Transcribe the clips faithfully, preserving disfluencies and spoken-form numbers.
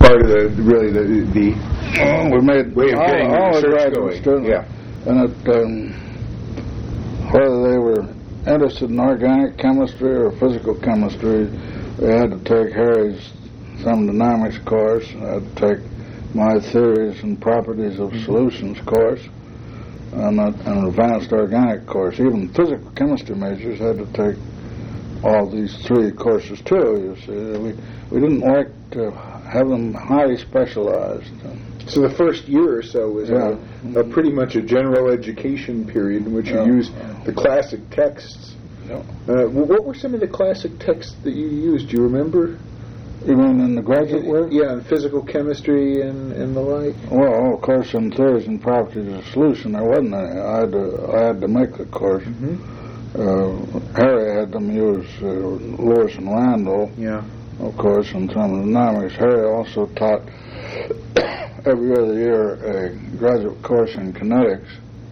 part of the really the the well, we made way of all, getting all the the research graduate going. students, Yeah. and it, um, whether they were interested in organic chemistry or physical chemistry, they had to take Harry's thermodynamics course, they had to take my theories and properties of solutions course, and a, an advanced organic course. Even physical chemistry majors had to take all these three courses too, you see. We, we didn't like to have them highly specialized. So the first year or so was Yeah. a, a pretty much a general education period in which Yeah. you used the classic texts. Yeah. Uh, wh- what were some of the classic texts that you used? Do you remember? You mean in the graduate work? Yeah, in physical chemistry and, and the like. Well, of course, in theories and properties of solution, there wasn't any. I had to, I had to make the course. Mm-hmm. Uh, Harry had them use uh, Lewis and Randall, Yeah. of course, in thermodynamics. Harry also taught every other year a graduate course in kinetics.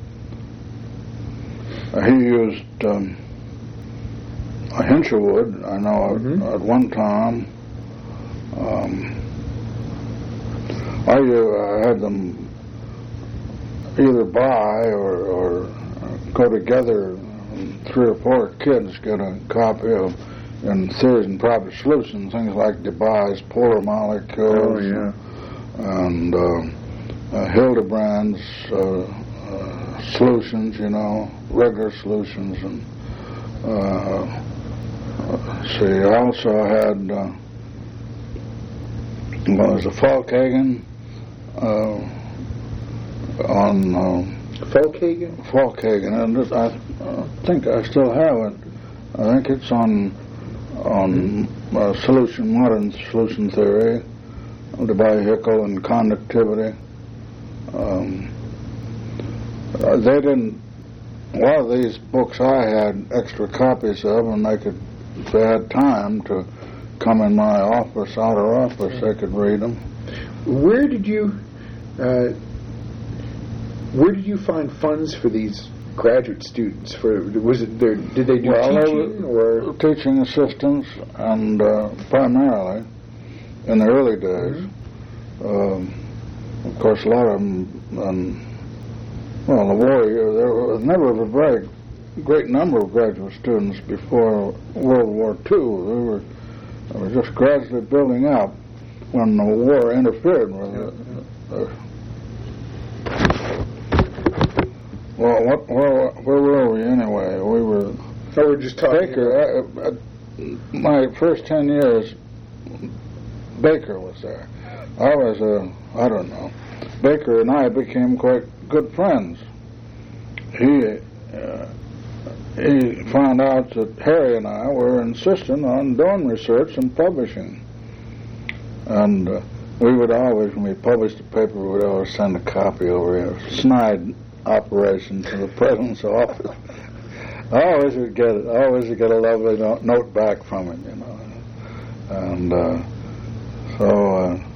Uh, he used um, Hinshelwood, I know, Mhm. at, at one time. Um, I uh, had them either buy or, or go together, three or four kids get a copy of in theories and property solutions, things like Debye's polar molecules. Oh, yeah. And uh, uh, Hildebrand's uh, uh, solutions, you know, regular solutions. And uh, uh, see, I also had, uh, well, there's a Falkhagen uh, on uh, Falkhagen? Falkhagen, and this, I uh, think I still have it. I think it's on on uh, solution, modern solution theory, the Hickel and conductivity. Um, uh, they didn't. A lot of these books I had extra copies of, and they could, if they had time to come in my office, outer office, they could read them. Where did you, uh, where did you find funds for these graduate students? For was it there? Did they do Well, they teaching were or? teaching assistants, and uh, primarily in the early days. Um, of course, a lot of them, um, well, the war year, there was never a very great number of graduate students before World War Two. They were, they were just gradually building up when the war interfered with it. Uh, well, what, where, where were we anyway? We were. No, we're just talking. Baker, uh, uh, my first ten years, Baker was there. I was, uh, I don't know. Baker and I became quite good friends. He, uh, he found out that Harry and I were insistent on doing research and publishing. And uh, we would always, when we published a paper, we would always send a copy over here, a snide operation to the president's office. I always would get it. I always would get a lovely no- note back from it, you know. And uh, so uh,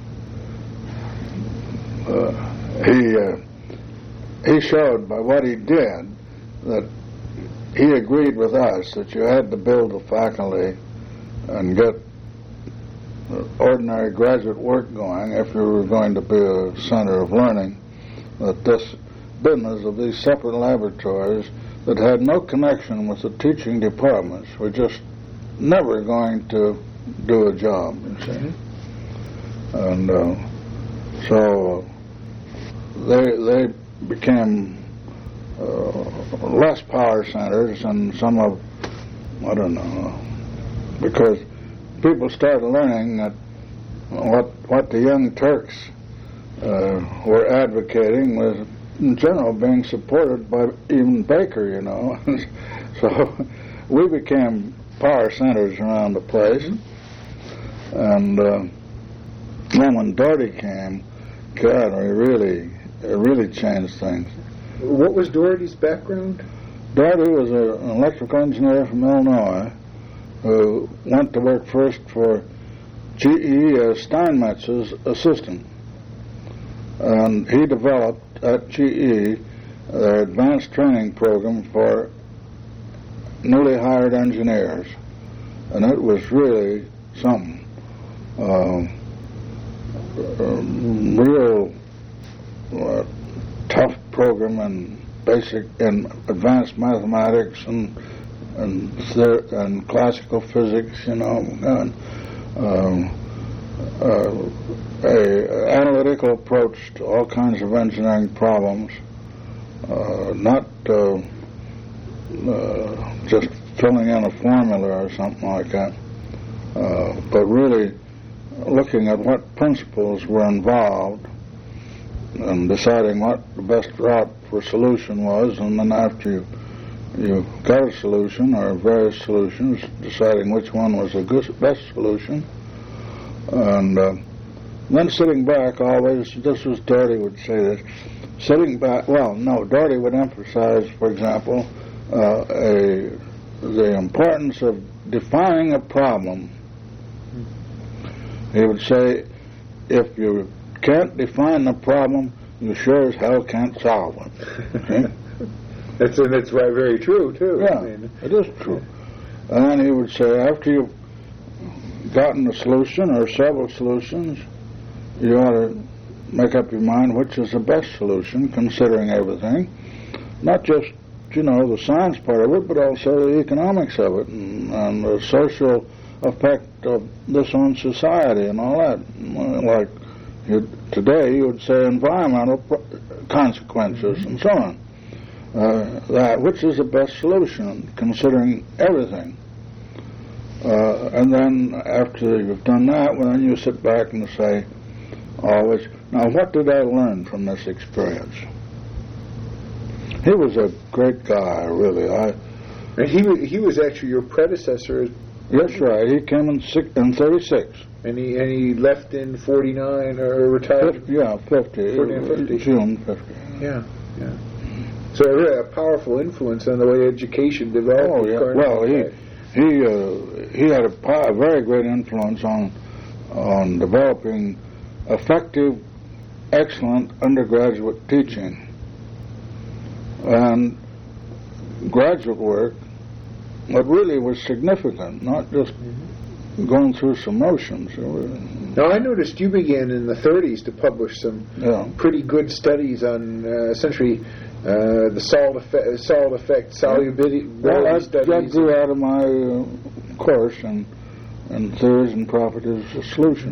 uh, he uh, he showed by what he did that he agreed with us that you had to build a faculty and get ordinary graduate work going if you were going to be a center of learning. That this business of these separate laboratories that had no connection with the teaching departments were just never going to do a job, you see. And uh, so they they became uh, less power centers and some of, I don't know, because people started learning that what what the Young Turks uh, were advocating was in general being supported by even Baker, you know. So we became power centers around the place. And uh, then when Doherty came, God, we really, it really changed things. What was Doherty's background? Doherty was a, an electrical engineer from Illinois who went to work first for G E as Steinmetz's assistant. And he developed at G E their advanced training program for newly hired engineers. And it was really something. Uh, real uh, tough program in basic and advanced mathematics and and, ther- and classical physics, you know, and um, uh, a analytical approach to all kinds of engineering problems, uh, not uh, uh, just filling in a formula or something like that, uh, but really looking at what principles were involved and deciding what the best route for solution was, and then after you you got a solution or various solutions, deciding which one was the good, best solution, and uh, then sitting back always, this was Doherty would say this, sitting back, well, no, Doherty would emphasize, for example, uh, a, the importance of defining a problem. He would say, if you can't define the problem, you sure as hell can't solve it. Okay? That's and that's right, very true too. Yeah, I mean, it is true. And then he would say, after you've gotten a solution or several solutions, you ought to make up your mind which is the best solution, considering everything, not just, you know, the science part of it, but also the economics of it and, and the social effect of this on society and all that. Like you, today, you would say environmental pro- consequences and so on. Uh, that which is the best solution, considering everything. Uh, and then after you've done that, well, then you sit back and say, always, now what did I learn from this experience? He was a great guy, really. I. And he was, he was actually your predecessor. That's right. He came in six, in thirty-six. And he and he left in forty-nine or retired. fifty, yeah, fifty. forty fifty. June fifty. Yeah, yeah. So really a powerful influence on the way education developed. Oh yeah. Well, he he uh, he had a, a very great influence on on developing effective, excellent undergraduate teaching and graduate work. What really was significant, not just mm-hmm. going through some motions. Now I noticed you began in the thirties to publish some yeah. pretty good studies on uh, essentially. Uh, the salt effect, salt effect, solubility well, that, studies. That grew out of my uh, course and and theories and properties of solution.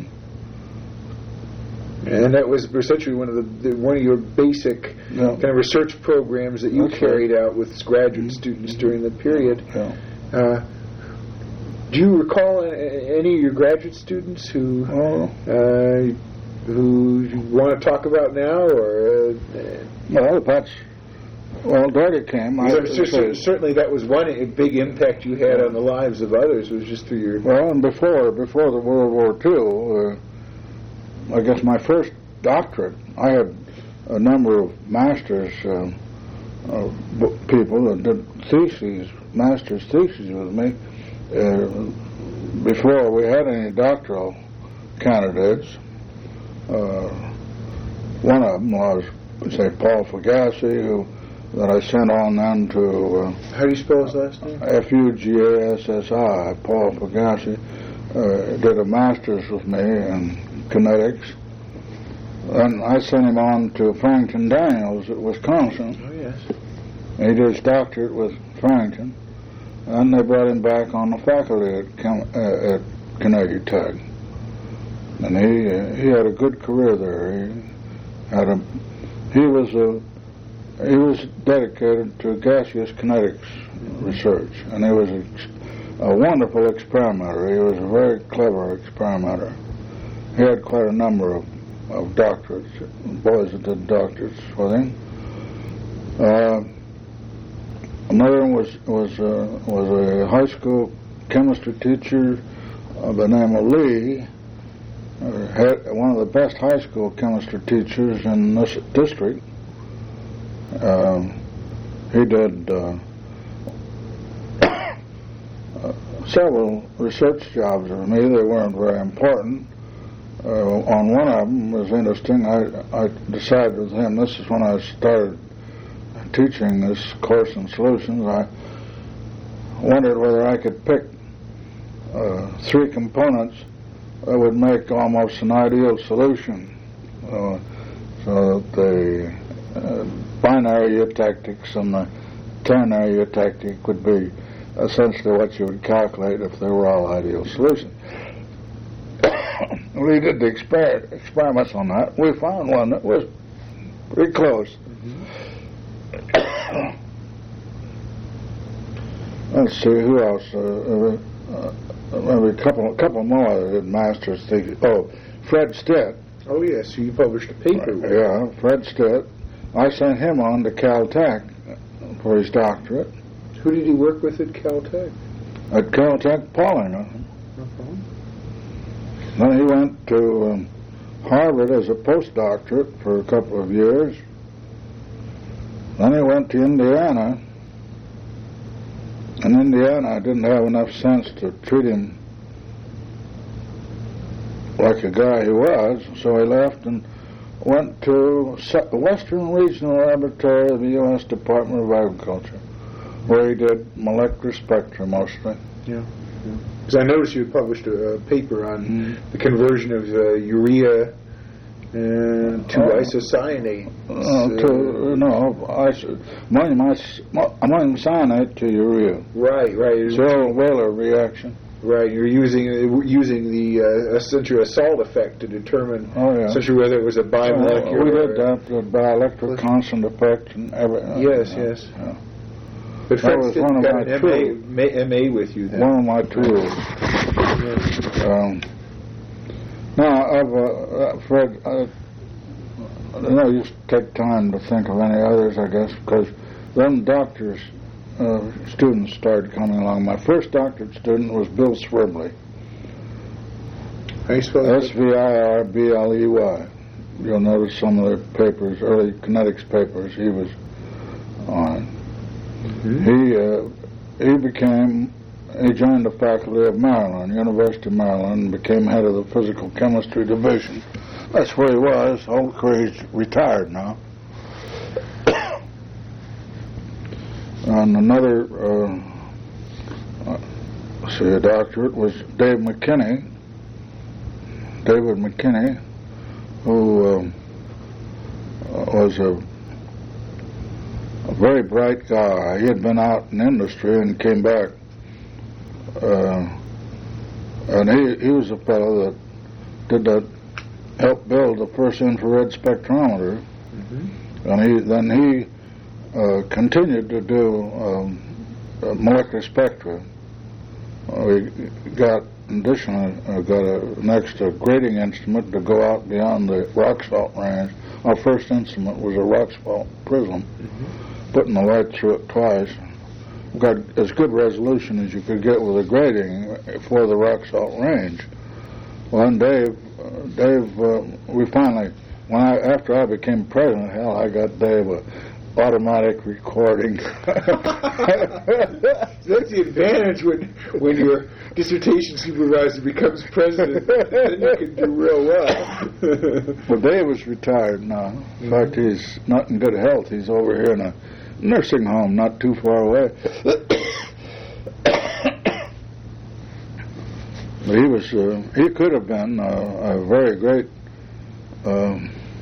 And that was essentially one of the, the one of your basic yeah. kind of research programs that you That's carried right. out with graduate mm-hmm. students during the period. Yeah. Uh, do you recall any of your graduate students who oh. uh, who you want to talk about now, or? Uh, well, that's. Well, Doherty came. I, certainly, certainly, that was one big impact you had on the lives of others. Was just through your. Well, and before before the World War Two, uh, I guess my first doctorate, I had a number of masters uh, uh, people that did theses, master's theses with me. Uh, before we had any doctoral candidates, uh, one of them was, say, Paul Fugassi, who. That I sent on then to... Uh, How do you spell his last name? F U G A S S I, Paul Fugassi, uh, did a master's with me in kinetics. And I sent him on to Farrington Daniels at Wisconsin. Oh, yes. He did his doctorate with Farrington. And they brought him back on the faculty at, Chem- uh, at Carnegie Tech. And he uh, he had a good career there. He had a... He was a... He was dedicated to gaseous kinetics research, and he was a, a wonderful experimenter. He was a very clever experimenter. He had quite a number of, of doctorates, boys that did doctorates with him. Uh, another one was was uh, was a high school chemistry teacher of the name of Lee. Uh, had one of the best high school chemistry teachers in this district. Um, he did uh, uh, several research jobs with me. They weren't very important. Uh, on one of them was interesting. I, I decided with him, this is when I started teaching this course in solutions, I wondered whether I could pick uh, three components that would make almost an ideal solution. Uh, so the uh, binary eutectics and the ternary eutectic would be essentially what you would calculate if they were all ideal solutions. We did the exper- experiments on that. We found one that was pretty close. Mm-hmm. Let's see, who else? Uh, uh, maybe a couple, a couple more that did master's thesis. Oh, Fred Stitt. Oh, yes, so you published a paper. Uh, yeah, Fred Stitt. I sent him on to Caltech for his doctorate. Who did he work with at Caltech? At Caltech, Pauling. Uh-huh. Then he went to um, Harvard as a postdoctorate for a couple of years. Then he went to Indiana. In Indiana, I didn't have enough sense to treat him like a guy he was, so he left and went to the Western Regional Laboratory of the U S Department of Agriculture, where he did molecular spectra mostly. Yeah. Because yeah. I noticed you published a, a paper on mm. the conversion of uh, urea uh, to uh, isocyanate. Uh, to, uh, no, iso- ammonium, is- ammonium cyanate to urea. Right, right. It's a Wheeler reaction. Right, you're using uh, using the uh, essentially a salt effect to determine oh, yeah. essentially whether it was a bimolecular. Uh, we did that, the dielectric constant effect and everything. Yes, uh, yes. Yeah. But that was one of got my an tools. M A, M A with you then. One of my tools. um, now, I've, uh, Fred, uh, I don't know, you take time to think of any others, I guess, because then doctors, uh, students started coming along. My first doctorate student was Bill Swerbley. How you spell that? S V I R B L E Y. You'll notice some of the papers, early kinetics papers, he was on. Mm-hmm. He uh, he became, he joined the faculty of Maryland, University of Maryland, and became head of the physical chemistry division. That's where he was. Old He's retired now. And another, uh, uh, see, a doctorate was Dave McKinney, David McKinney, who um, was a a very bright guy. He had been out in industry and came back. Uh, and he, he was a fellow that did that, helped build the first infrared spectrometer. Mm-hmm. And he then he uh, continued to do um, uh, molecular spectra. Uh, we got additionally uh, got a, an extra grading instrument to go out beyond the rock salt range. Our first instrument was a rock salt prism. Mm-hmm. Putting the light through it twice. We got as good resolution as you could get with a grating for the rock salt range. Well, and Dave, uh, Dave, uh, we finally, when I after I became president, hell, I got Dave a automatic recording. That's the advantage when when your dissertation supervisor becomes president. Then you can do real well. Well, Dave is retired now. In fact, he's not in good health. He's over here in a nursing home not too far away. But he was, uh, he could have been uh, a very great uh,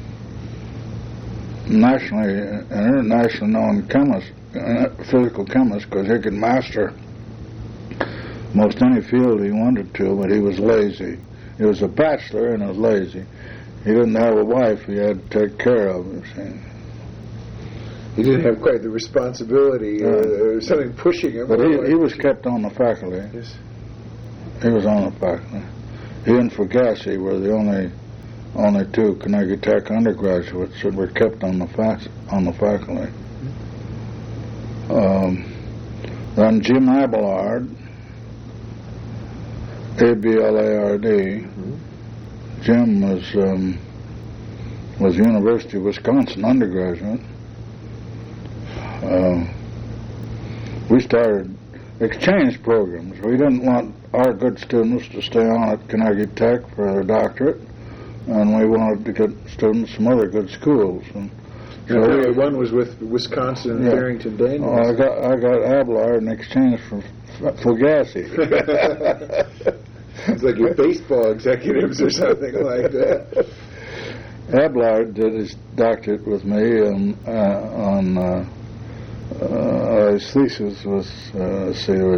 nationally and internationally known chemist, uh, physical chemist, because he could master most any field he wanted to, but he was lazy. He was a bachelor and was lazy. He didn't have a wife he had to take care of. You see. He didn't have quite the responsibility uh, or something pushing him. But he, he was kept on the faculty. Yes. He was on the faculty. He and Fugazi were the only only two Carnegie Tech undergraduates that were kept on the fac- on the faculty. Um, then Jim Abelard, A B L A R D. Mm-hmm. Jim was um, was University of Wisconsin undergraduate. Uh, we started exchange programs. We didn't want our good students to stay on at Carnegie Tech for their doctorate, and we wanted to get students from other good schools. And so we, one was with Wisconsin and yeah. Barrington Daniels. Oh, I got I got Abelard in exchange for Fugazi. It's like your baseball executives or something like that. Abelard did his doctorate with me on, uh, on uh, uh, his thesis was, uh, let's see, was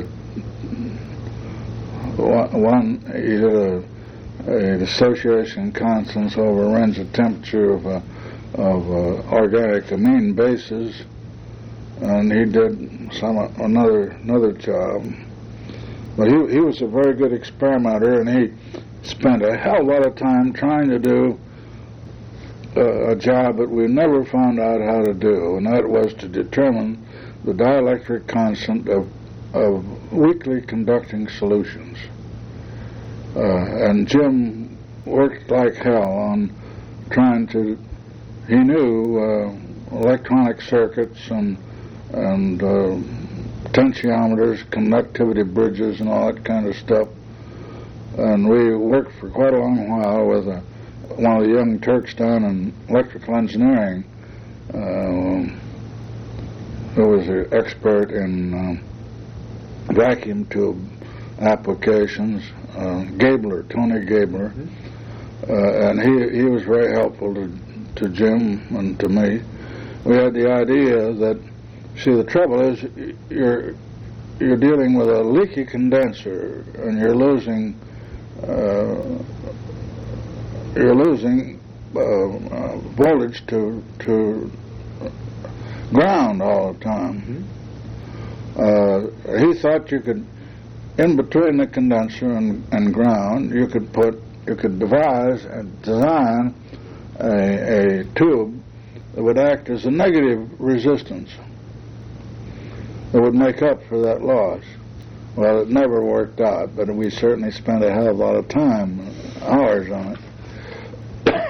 one, he did a, a dissociation constants over a range of temperature of, uh, of uh, organic amine bases, and he did some another another job. But he he was a very good experimenter, and he spent a hell of a lot of time trying to do uh, a job that we never found out how to do, and that was to determine the dielectric constant of of weakly conducting solutions. Uh, and Jim worked like hell on trying to. He knew uh, electronic circuits and and uh, potentiometers, conductivity bridges, and all that kind of stuff. And we worked for quite a long while with a, one of the young Turks down in electrical engineering, uh, who was an expert in uh, vacuum tube applications, uh, Gabler, Tony Gabler. Mm-hmm. Uh, and he, he was very helpful to, to Jim and to me. We had the idea that, see, the trouble is you're you're dealing with a leaky condenser, and you're losing uh, you're losing uh, uh, voltage to to ground all the time. Mm-hmm. Uh, he thought you could, in between the condenser and, and ground, you could put you could devise and design a, a tube that would act as a negative resistance that would make up for that loss. Well, it never worked out, but we certainly spent a hell of a lot of time, hours on it.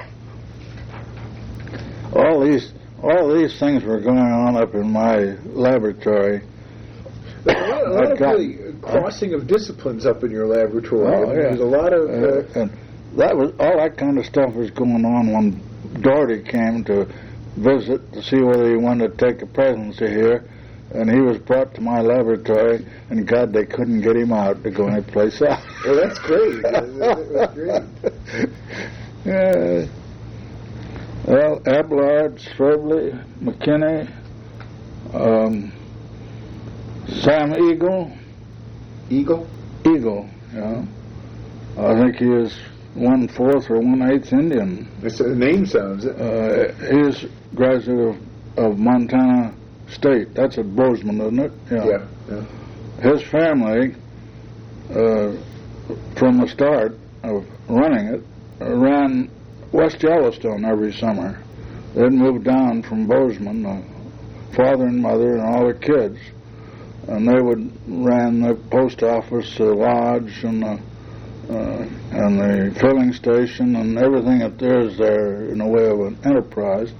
all these all these things were going on up in my laboratory. A lot, a lot of got, really crossing of disciplines up in your laboratory. Oh, yeah. There's a lot of... Uh, uh, and that was all that kind of stuff was going on when Doherty came to visit to see whether he wanted to take a presidency here. And he was brought to my laboratory, and God, they couldn't get him out to go anyplace else. Well, that's great. That's great. Yeah. Well, Abelard, Strobel, McKinney, um, Sam Eagle. Eagle? Eagle, yeah. I think he is one-fourth or one-eighth Indian. That's, the name sounds it. Uh, he is graduate of, of Montana State. That's at Bozeman, isn't it? Yeah. yeah, yeah. His family, uh, from the start of running it, uh, ran West Yellowstone every summer. They'd moved down from Bozeman, uh, father and mother and all the kids, and they would ran the post office, the lodge, and the uh, and the filling station, and everything up there is there in a way of an enterprise.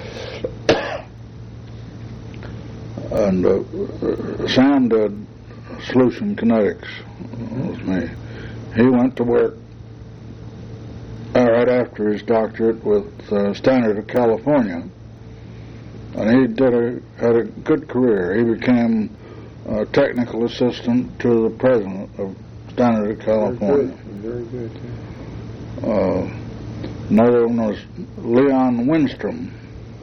And uh, Sam did solution kinetics with me. He went to work uh, right after his doctorate with uh, Standard of California, and he did a had a good career. He became a technical assistant to the president of Standard of California. Very good. Very good. Yeah. Uh, another one was Leon Winstrom,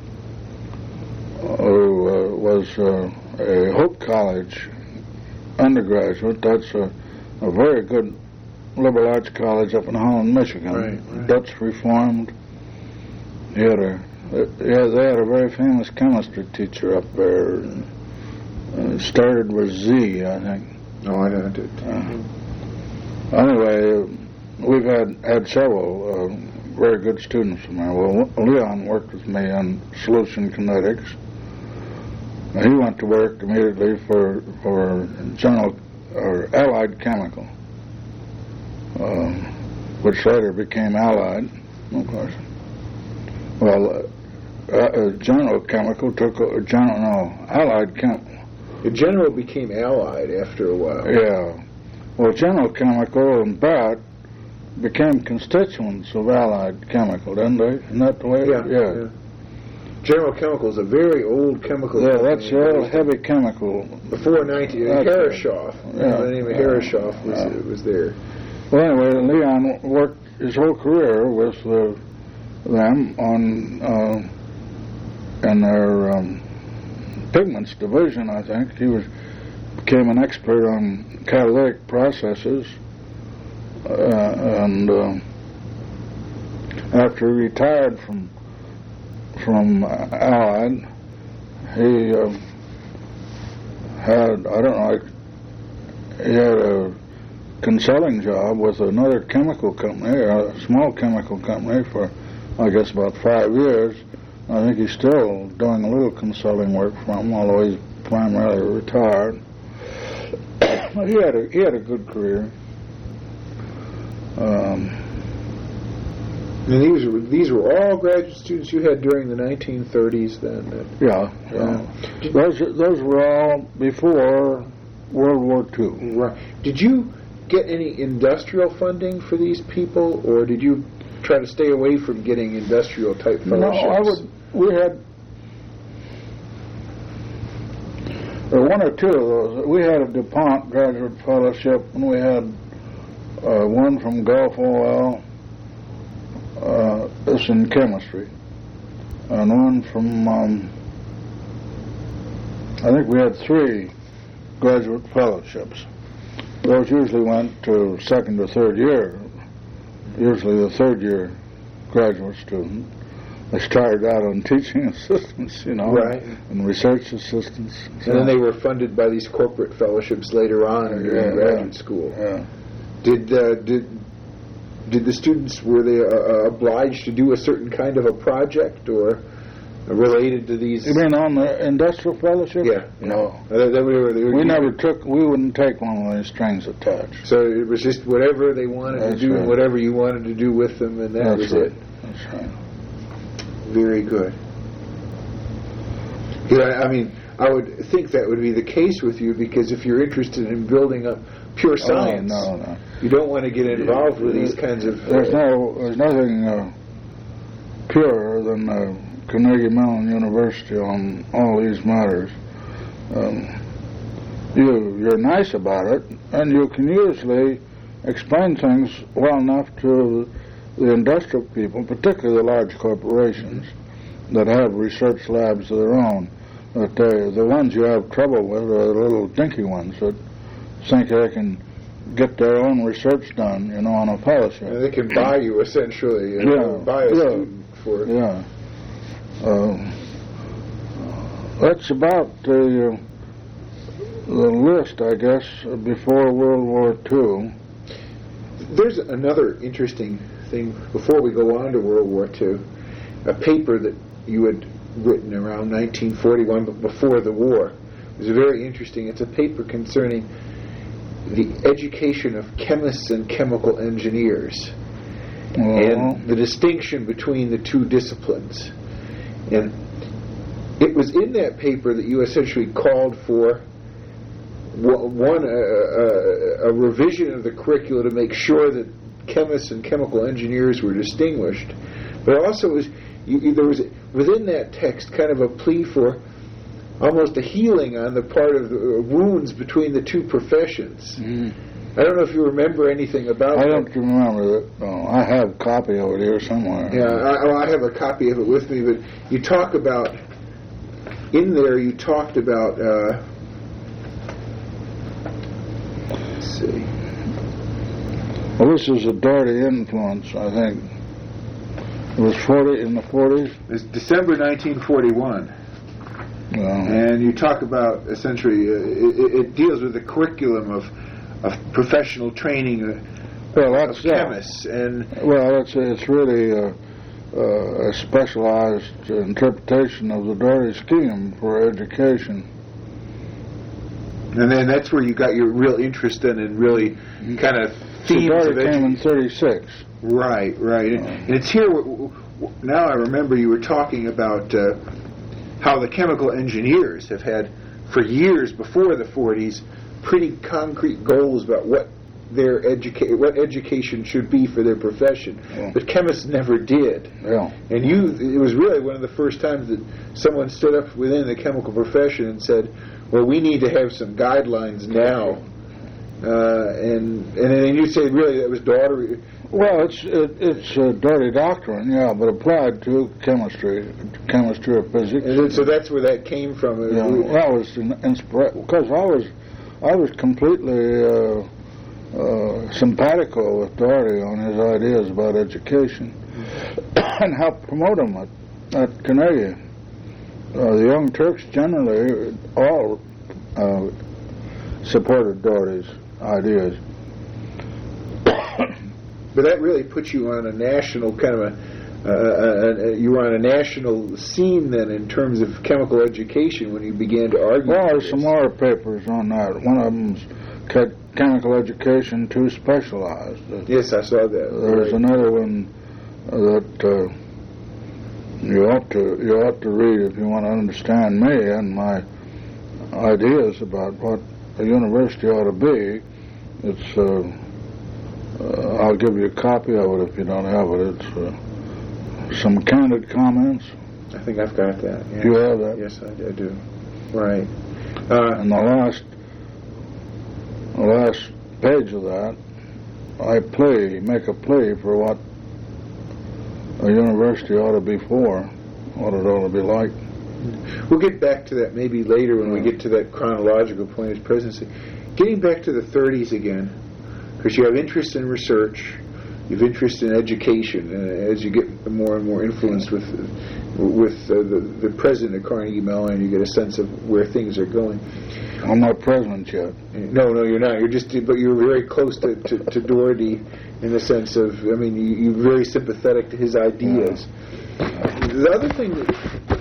who uh, was uh, a Hope College undergraduate. That's a, a very good liberal arts college up in Holland, Michigan. Right, right. Dutch Reformed. He had a, yeah, they had a very famous chemistry teacher up there. And, uh, started with Z, I think. Oh, I know it. Uh, anyway, we've had, had several uh, very good students from there. Well, Leon worked with me on solution kinetics. He went to work immediately for for General or Allied Chemical, uh, which later became Allied, of course. Well, uh, uh, General Chemical took uh, General no Allied Chemical. The General became Allied after a while. Yeah. Well, General Chemical and Barat became constituents of Allied Chemical, didn't they? Isn't that the way? Yeah. Yeah. yeah. General Chemical is a very old chemical Yeah, company. that's the old heavy chemical. Before nineteen, Harrishoff. Yeah. The name of Harrishoff was yeah. was there. Well, anyway, Leon worked his whole career with the them on uh, in their um, pigments division. I think he was became an expert on catalytic processes, uh, and uh, after he retired from from Allied, he uh, had I don't know he had a consulting job with another chemical company, a small chemical company, for I guess about five years. I think he's still doing a little consulting work for him, although he's primarily retired. But he had a he had a good career. Um, and these were these were all graduate students you had during the nineteen thirties, then. Yeah, yeah. yeah. Those those were all before World War Two. Right. Did you get any industrial funding for these people, or did you try to stay away from getting industrial type fellowships? No, I would. We had uh, one or two of those. We had a DuPont graduate fellowship, and we had uh, one from Gulf Oil. Uh, this in chemistry, and one from. Um, I think we had three graduate fellowships. Those usually went to second or third year. Usually the third year graduate student. They started out on teaching assistants, you know, right. and research assistants. So. And then they were funded by these corporate fellowships later on in yeah, graduate yeah, school. Yeah. Did uh, did did the students, were they uh, obliged to do a certain kind of a project or related to these? You mean on the industrial fellowship? Yeah. No. Uh, they were, they were we never took. We wouldn't take one with any strings attached. So it was just whatever they wanted That's to do, right. and whatever you wanted to do with them, and that That's was right. it. That's right. Very good. Yeah, I mean, I would think that would be the case with you, because if you're interested in building up pure science, oh, no, no. you don't want to get involved with these kinds of. Uh, there's no, there's nothing uh, purer than uh, Carnegie Mellon University on all these matters. Um, you, you're nice about it, and you can usually explain things well enough to the industrial people, particularly the large corporations that have research labs of their own. That they, the ones you have trouble with are the little dinky ones that think they can get their own research done, you know, on a fellowship. And they can buy you, essentially, you know, yeah, buy a yeah, student for it. Yeah. Uh, that's about the, uh, the list, I guess, before World War Two. There's another interesting thing before we go on to World War Two. A paper that you had written around nineteen forty-one, but before the war. It was very interesting. It's a paper concerning the education of chemists and chemical engineers, Oh. and the distinction between the two disciplines. And it was in that paper that you essentially called for one, a, a, a revision of the curricula to make sure that chemists and chemical engineers were distinguished. But also, was, you, there was within that text kind of a plea for almost a healing on the part of the uh, wounds between the two professions. Mm. I don't know if you remember anything about I that. don't remember that. No, I have a copy of it here somewhere. Yeah, I, well, I have a copy of it with me, but you talk about, in there you talked about, uh, let's see. Well, this is a Doherty influence, I think. It was forty in the forties. It's December nineteen forty-one. Yeah. And you talk about, essentially, uh, it, it deals with the curriculum of, of professional training uh, Well, that's of chemists. And well, it's it's really a, a specialized interpretation of the Doherty scheme for education. And then that's where you got your real interest in, and really kind of themes So Doherty of edu- came in thirty-six. Right, right. And, and it's here, w- w- now I remember you were talking about uh, how the chemical engineers have had, for years before the forties, pretty concrete goals about what their educa- what education should be for their profession. Yeah. But chemists never did. Yeah. And you, it was really one of the first times that someone stood up within the chemical profession and said, well, we need to have some guidelines now. Uh, and and then you say, really, that was Doherty, Well, it's it, it's a dirty doctrine, yeah, but applied to chemistry, chemistry or physics. And so that's where that came from. Yeah, that was inspiration because I was I was completely uh, uh, simpatico with Doherty on his ideas about education and helped promote him at, at Carnegie. Uh, the Young Turks generally all uh, supported Doherty's ideas. But that really puts you on a national kind of a, uh, uh, uh, you were on a national scene then in terms of chemical education when you began to argue. Well, there's some more papers on that. One of them's Che- Chemical Education Too Specialized. Yes, I saw that. There's right. another one that uh, you ought to you ought to read if you want to understand me and my ideas about what a university ought to be. It's uh, Uh, I'll give you a copy of it if you don't have it. It's uh, some candid comments. I think I've got that. Yes. You have that? Yes, I, I do. Right. Uh, and the last, the last page of that, I plea, make a plea for what a university ought to be for, what it ought to be like. We'll get back to that maybe later when we get to that chronological point of his presidency. Getting back to the thirties again, because you have interest in research, you have interest in education, and as you get more and more influenced with with uh, the, the president of Carnegie Mellon, you get a sense of where things are going. I'm not president yet. No, no, you're not. You're just, but you're very close to, to, to Doherty in the sense of, I mean, you, you're very sympathetic to his ideas. Yeah. The other thing that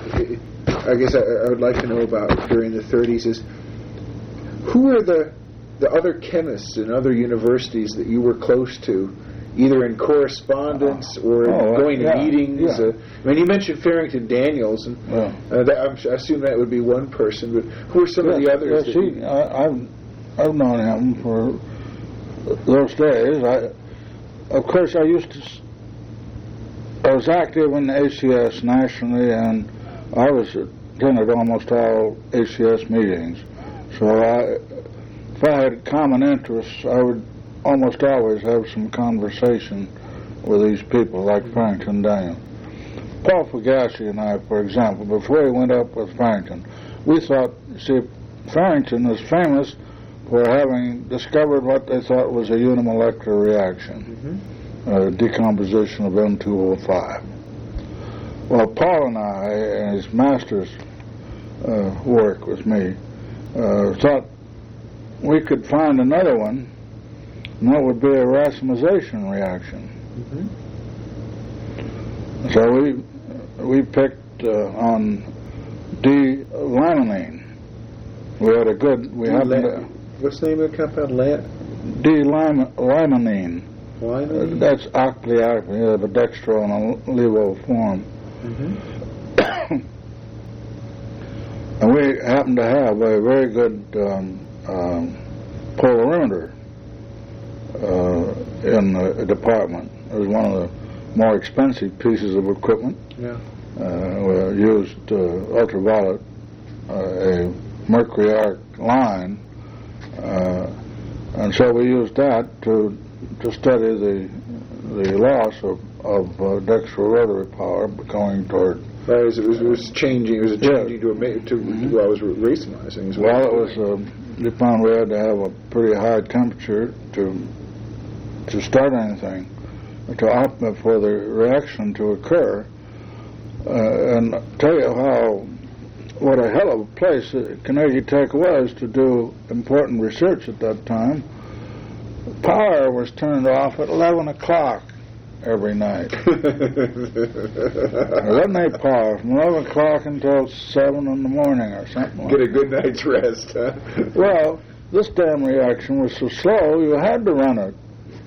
I guess I, I would like to know about during the thirties is who are the the other chemists in other universities that you were close to, either in correspondence or oh, going yeah, to meetings? Yeah. Uh, I mean, you mentioned Farrington Daniels, and yeah. uh, that, I'm, I assume that would be one person, but who are some yeah, of the others? Yes, he, I, I've, I've known him for those days. I, of course, I used to, I was active in the A C S nationally, and I was attended almost all A C S meetings. So I... If I had common interests, I would almost always have some conversation with these people, like Farrington Daniels. Paul Fugazi and I, for example, before he went up with Farrington, we thought, see, Farrington was famous for having discovered what they thought was a unimolecular reaction, mm-hmm. uh, decomposition of M two O five. Well, Paul and I, in his master's uh, work with me, uh, thought we could find another one, and that would be a racemization reaction. Mm-hmm. So we we picked uh, on D-limonene. We had a good. We had La- what's the name of the compound? La- D-limonene. Limonene? Uh, that's octly-octly, uh, the dextro in a levo form. Mm-hmm. And we happened to have a very good um, um, polarimeter uh, in the department. It was one of the more expensive pieces of equipment. Yeah. Uh, we used uh, ultraviolet, uh, a mercury arc line, uh, and so we used that to to study the the loss of of uh, dextrorotary power going toward. Right, it was, it was changing. It was changing Yeah. to a ma- to Mm-hmm. well, I was racemizing as well. Well, it was. Uh, we found we had to have a pretty high temperature to to start anything, to opt for the reaction to occur. Uh, and tell you how, what a hell of a place Carnegie Tech was to do important research at that time. Power was turned off at eleven o'clock every night. Wasn't they power from eleven o'clock until seven in the morning or something like Get a good night's rest, huh? Well, this damn reaction was so slow, you had to run it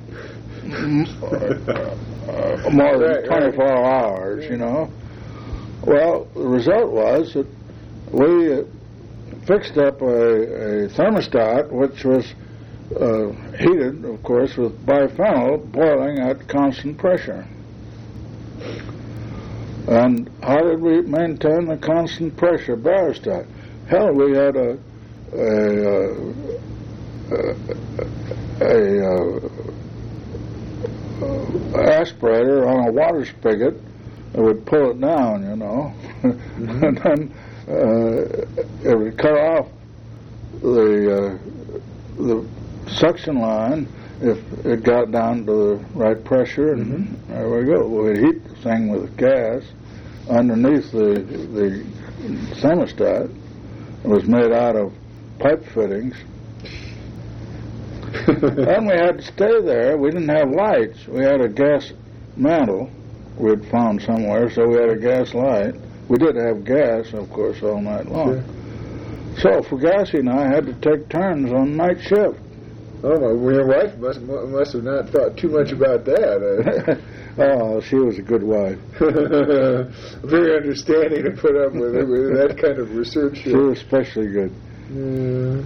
uh, more than Right, twenty-four right. hours, you know. Well, the result was that we uh, fixed up a, a thermostat which was uh, heated, of course, with biphenyl boiling at constant pressure. And how did we maintain the constant pressure barostat? Hell, we had a a, a, a, a aspirator on a water spigot. It would pull it down, you know, mm-hmm. and then uh, it would cut off the uh, the suction line if it got down to the right pressure, and mm-hmm. there we go. We'd heat the thing with gas underneath the the thermostat. It was made out of pipe fittings. And we had to stay there. We didn't have lights. We had a gas mantle we'd found somewhere, so we had a gas light. We did have gas, of course, all night long. Sure. So Fugazi and I had to take turns on night shift. Oh, well, your wife must must have not thought too much about that. Oh, she was a good wife. Very understanding to put up with, it, with that kind of research. She was especially good. Mm.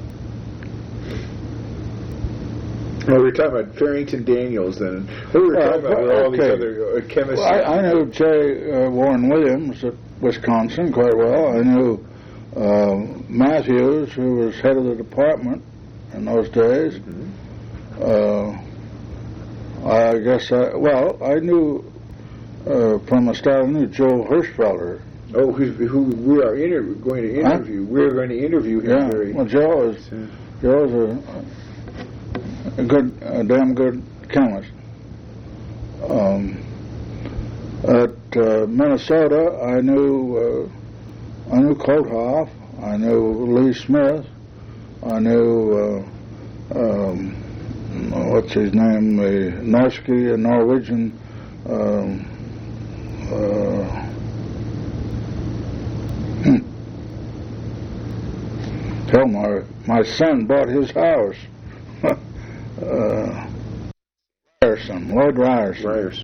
Well, we were talking about Farrington Daniels then. We were talking uh, about all okay. these other uh, chemists. Well, I, I knew J. Uh, Warren Williams at Wisconsin quite well. I knew uh, Matthews, who was head of the department in those days. Mm-hmm. Uh, I guess, I, well, I knew uh, from the start, I knew Joe Hirschfelder. Oh, who, who we are inter- going to interview. Huh? We're going to interview him. Yeah, very well, Joe is, yeah. Joe's a, a good, a damn good chemist. Um, at uh, Minnesota, I knew, uh, I knew Klothoff, I knew Lee Smith, I knew, uh, um, what's his name, the Norski, a Norwegian, um, uh, hmm. Tell my, my son bought his house. uh, Ryerson, Lloyd Ryerson. Ryerson.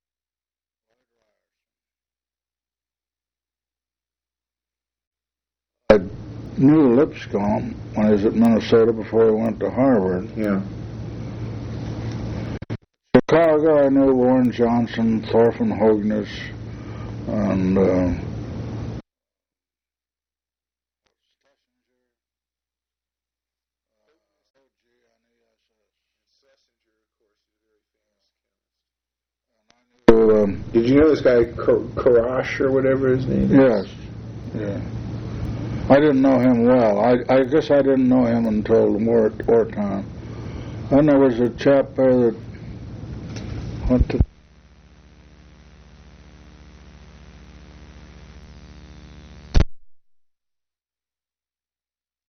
I knew Lipscomb when he was at Minnesota before he went to Harvard. Yeah. Chicago, I knew Warren Johnson, Thorfinn Hogness, and uh, um, Did you know this guy Karash or whatever his name is? Yes. Yeah. I didn't know him well. I, I guess I didn't know him until the war wartime. And there was a chap there that, what the